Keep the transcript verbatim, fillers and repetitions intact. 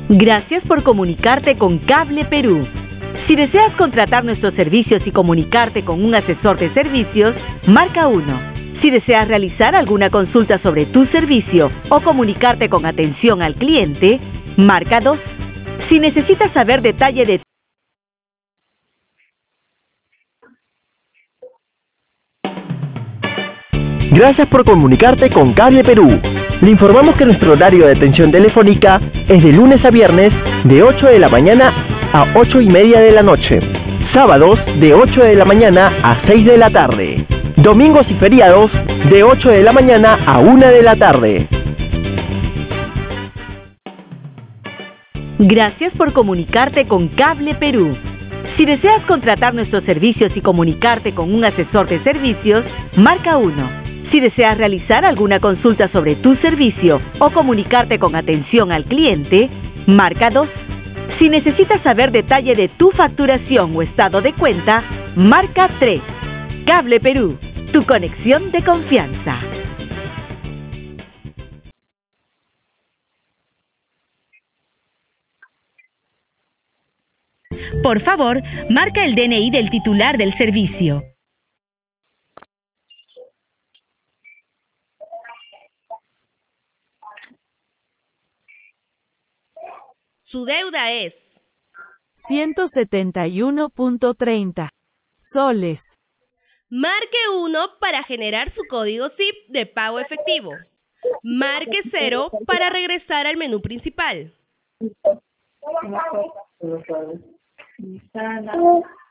Gracias por comunicarte con Cable Perú. Si deseas contratar nuestros servicios y comunicarte con un asesor de servicios, marca uno. Si deseas realizar alguna consulta sobre tu servicio o comunicarte con atención al cliente, marca dos. Si necesitas saber detalle de Gracias por comunicarte con Cable Perú. Le informamos que nuestro horario de atención telefónica es de lunes a viernes de ocho de la mañana a ocho y media de la noche. Sábados de ocho de la mañana a seis de la tarde. Domingos y feriados de ocho de la mañana a una de la tarde. Gracias por comunicarte con Cable Perú. Si deseas contratar nuestros servicios y comunicarte con un asesor de servicios, marca uno. Si deseas realizar alguna consulta sobre tu servicio o comunicarte con atención al cliente, marca dos. Si necesitas saber detalle de tu facturación o estado de cuenta, marca tres. Cable Perú, tu conexión de confianza. Por favor, marca el D N I del titular del servicio. Su deuda es ciento setenta y uno punto treinta soles. Marque uno para generar su código C I P de pago efectivo. Marque cero para regresar al menú principal.